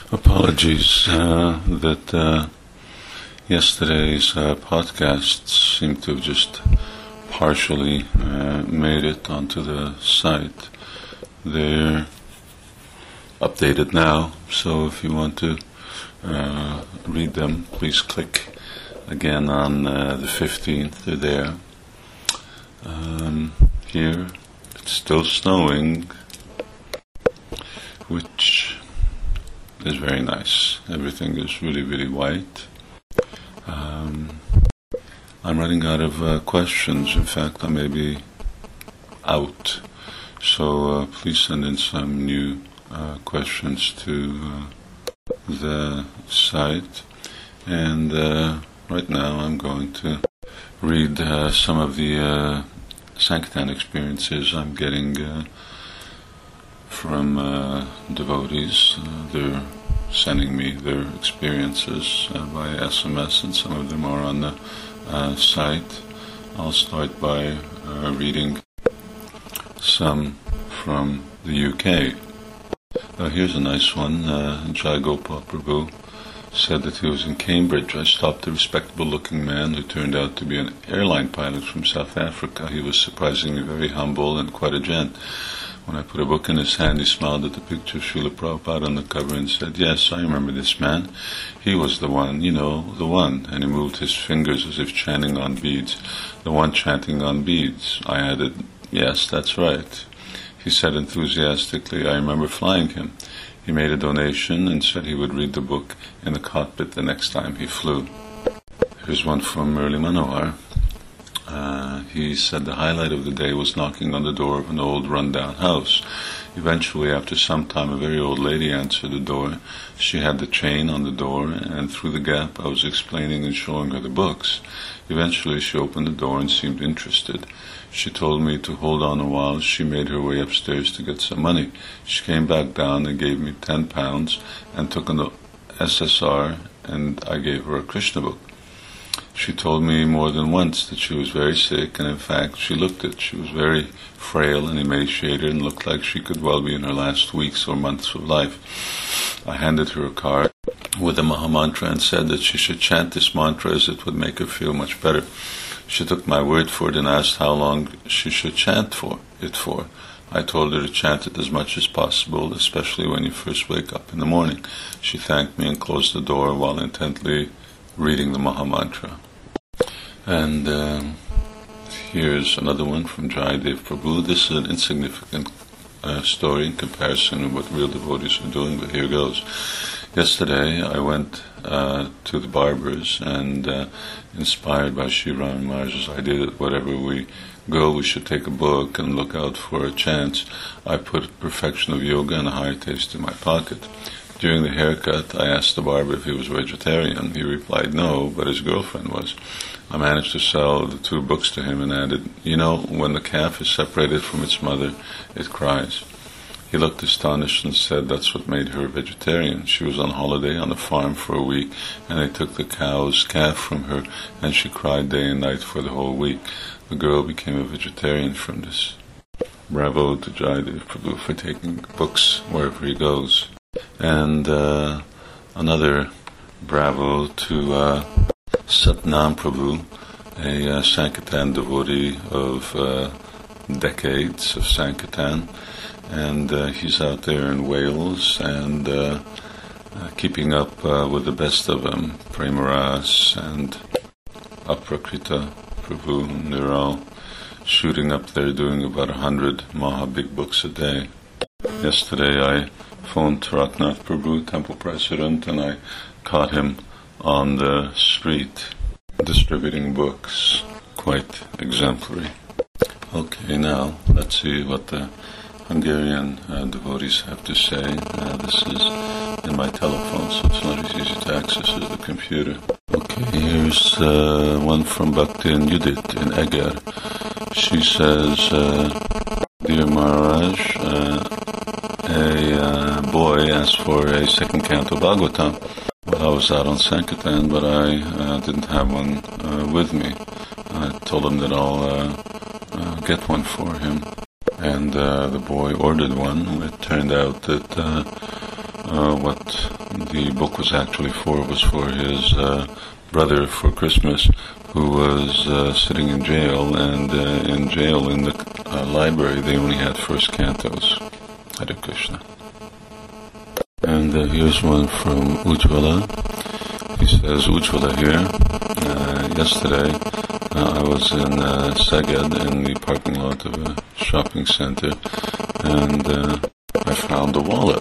Apologies that yesterday's podcast seemed to have just partially made it onto the site. They're updated now, so if you want to read them, please click again on the 15th. They're there. Here, it's still snowing, which is very nice. Everything is really, really white. I'm running out of questions. In fact, I may be out. So please send in some new questions to the site. And right now I'm going to read some of the Sankirtan experiences I'm getting from devotees. They're sending me their experiences via SMS, and some of them are on the site. I'll start by reading some from the UK. Here's a nice one. Jai Gopal Prabhu said that he was in Cambridge. I stopped a respectable-looking man who turned out to be an airline pilot from South Africa. He was surprisingly very humble and quite a gent. When I put a book in his hand, he smiled at the picture of Srila Prabhupada on the cover and said, "Yes, I remember this man. He was the one, the one." And he moved his fingers as if chanting on beads. "The one chanting on beads." I added, "Yes, that's right." He said enthusiastically, "I remember flying him." He made a donation and said he would read the book in the cockpit the next time he flew. Here's one from Murli Manohar. He said the highlight of the day was knocking on the door of an old run-down house. Eventually, after some time, a very old lady answered the door. She had the chain on the door, and through the gap I was explaining and showing her the books. Eventually, she opened the door and seemed interested. She told me to hold on a while. She made her way upstairs to get some money. She came back down and gave me £10 and took an SSR, and I gave her a Krishna book. She told me more than once that she was very sick, and in fact she looked it. She was very frail and emaciated and looked like she could well be in her last weeks or months of life. I handed her a card with a Mahamantra and said that she should chant this mantra as it would make her feel much better. She took my word for it and asked how long she should chant it for. I told her to chant it as much as possible, especially when you first wake up in the morning. She thanked me and closed the door while intently reading the Mahamantra. And here's another one from Jayadev Prabhu. This is an insignificant story in comparison to what real devotees are doing, but here goes. Yesterday I went to the barber's, and inspired by Sri Ram Maharaj's idea that wherever we go we should take a book and look out for a chance, I put Perfection of Yoga and a Higher Taste in my pocket. During the haircut, I asked the barber if he was vegetarian. He replied no, but his girlfriend was. I managed to sell the 2 books to him and added, when the calf is separated from its mother, it cries. He looked astonished and said that's what made her a vegetarian. She was on holiday on a farm for a week, and they took the cow's calf from her, and she cried day and night for the whole week. The girl became a vegetarian from this. Bravo to Jayadev Prabhu for taking books wherever he goes. And another bravo to Satnam Prabhu, a Sankirtan devotee of decades of Sankirtan, and he's out there in Wales and keeping up with the best of them, Premaras and Aprakrita Prabhu, and they're all shooting up there doing about 100 Maha Big Books a day. Yesterday I phoned Taraknath Prabhu, temple president, and I caught him on the street distributing books. Quite exemplary. Okay, now let's see what the Hungarian devotees have to say. This is in my telephone, so it's not as easy to access as the computer. Okay, here's one from Bhakti and Judith in Eger. She says, "Dear Maharaj, a boy asked for a second canto Bhagavatam. Well, I was out on Sankirtan, but I didn't have one with me. I told him that I'll get one for him. And the boy ordered one. It turned out that what the book was actually for was for his brother for Christmas, who was sitting in jail, and in jail in the library they only had first cantos. Hare Krishna. And here's one from Ujjwala. He says, Ujjwala here. Yesterday I was in Szeged in the parking lot of a shopping center, and I found a wallet.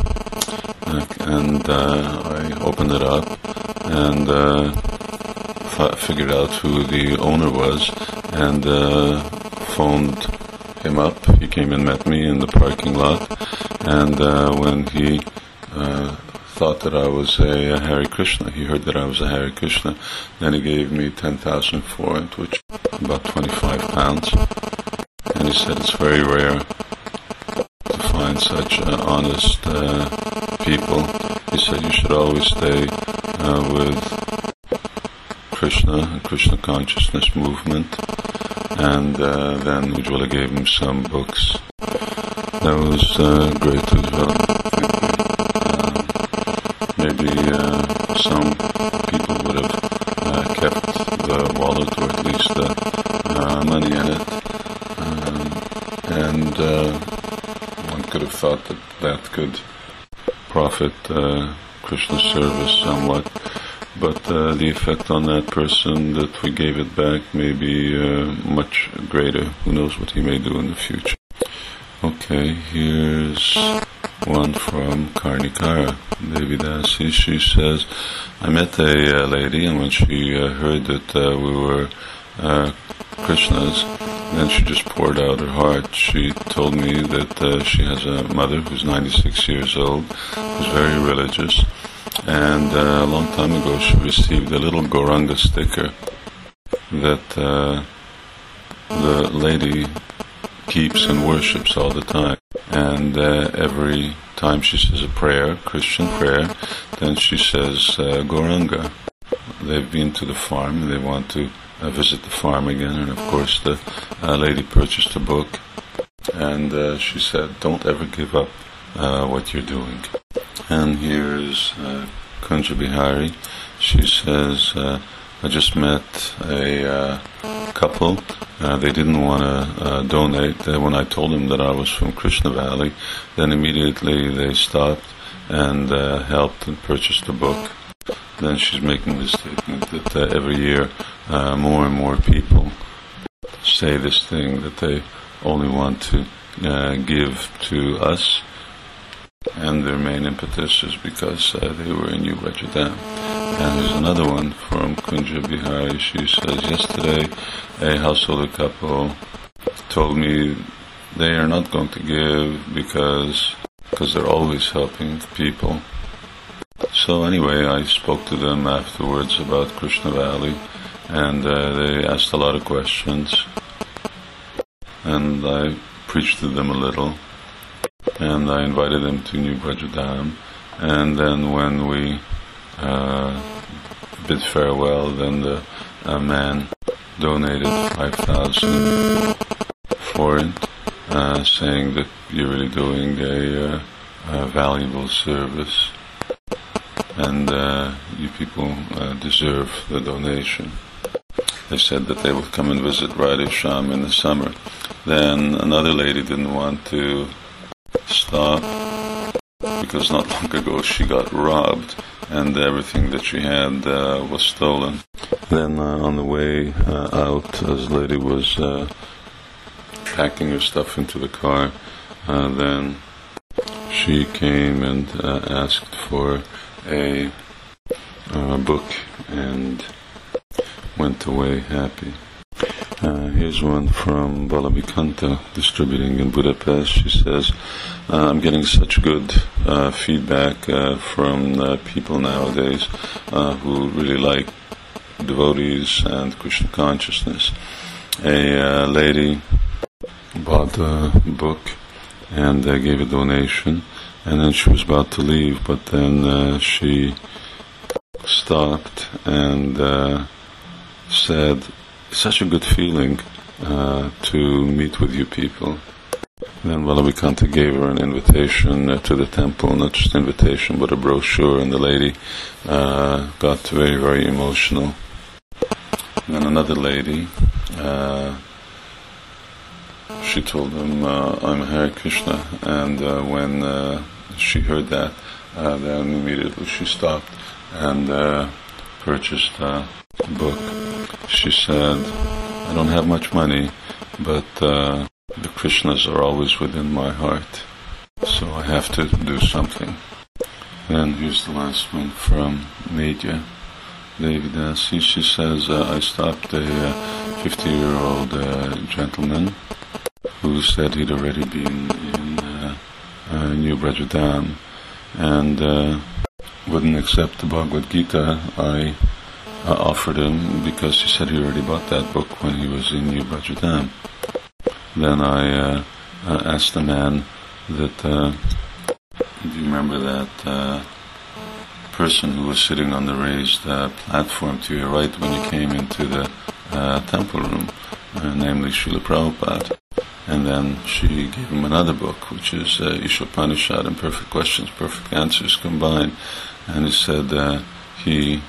And I opened it up and figured out who the owner was, and phoned him up. He came and met me in the parking lot, and when he thought that I was a Hare Krishna, he heard that I was a Hare Krishna, then he gave me 10,000 for it, which is about 25 pounds, and he said it's very rare to find such honest people. He said you should always stay with Krishna, Krishna consciousness movement, and then Ujjwala gave him some books. That was great, Ujjwala. Maybe some people would have kept the wallet, or at least the money in it, and one could have thought that that could profit Krishna service somewhat, but the effect on that person that we gave it back may be much greater. Who knows what he may do in the future. Okay, here's one from Karnikara Devidasi. She says, I met a lady, and when she heard that we were Krishnas, then she just poured out her heart. She told me that she has a mother who's 96 years old, who's very religious, and a long time ago she received a little Gauranga sticker that the lady keeps and worships all the time. And every time she says a prayer, Christian prayer, then she says Gauranga. They've been to the farm and they want to visit the farm again, and of course the lady purchased a book, and she said, don't ever give up what you're doing. And here's Kunja Bihari. She says, I just met a couple. They didn't want to donate. When I told them that I was from Krishna Valley, then immediately they stopped and helped and purchased a book. Then she's making the statement that every year more and more people say this thing, that they only want to give to us, and their main impetus is because they were in New Rajadam. And there's another one from Kunja Bihari. She says, yesterday a householder couple told me they are not going to give because they're always helping people. So anyway, I spoke to them afterwards about Krishna Valley, and they asked a lot of questions, and I preached to them a little, and I invited them to New Brajadam, and then when we bid farewell, then the man donated 5,000 for it, saying that you're really doing a valuable service, and you people deserve the donation. They said that they would come and visit Radhe Shyam in the summer. Then another lady didn't want to stop because not long ago she got robbed and everything that she had was stolen. Then on the way out, as the lady was packing her stuff into the car, then she came and asked for a book and went away happy. Here's one from Balavikanta, distributing in Budapest. She says, I'm getting such good feedback from people nowadays who really like devotees and Krishna consciousness. A lady bought a book and gave a donation, and then she was about to leave, but then she stopped and said, it's such a good feeling to meet with you people. Then Vallabhikanta gave her an invitation to the temple, not just an invitation, but a brochure, and the lady got very, very emotional. And then another lady, she told him, I'm Hare Krishna, and when she heard that, then immediately she stopped and purchased a book. She said, I don't have much money, but the Krishnas are always within my heart, so I have to do something. And here's the last one from Medya Devidasi. She says, I stopped a 50-year-old gentleman who said he'd already been in New Brajadam and wouldn't accept the Bhagavad Gita I offered him because he said he already bought that book when he was in New Brajadam. Then I asked the man that, do you remember that person who was sitting on the raised platform to your right when you came into the temple room, namely Srila Prabhupada? And then she gave him another book, which is Ishopanishad and Perfect Questions, Perfect Answers combined. And he said he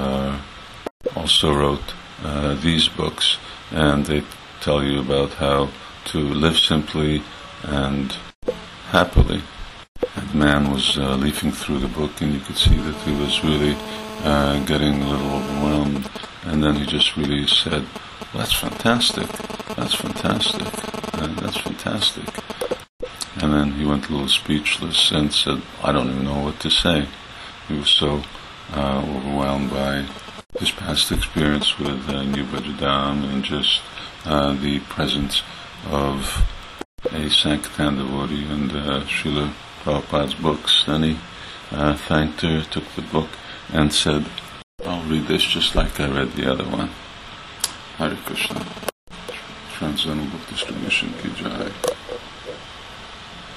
also wrote these books, and they tell you about how to live simply and happily. And the man was leafing through the book, and you could see that he was really getting a little overwhelmed. And then he just really said, that's fantastic, that's fantastic, that's fantastic. And then he went a little speechless and said, I don't even know what to say. He was so overwhelmed by his past experience with New Brajadam and just the presence of a Sankirtan devotee and Srila Prabhupada's books. Then he thanked her, took the book, and said, I'll read this just like I read the other one. Hare Krishna. Transcendental Book Distribution Ki Jai.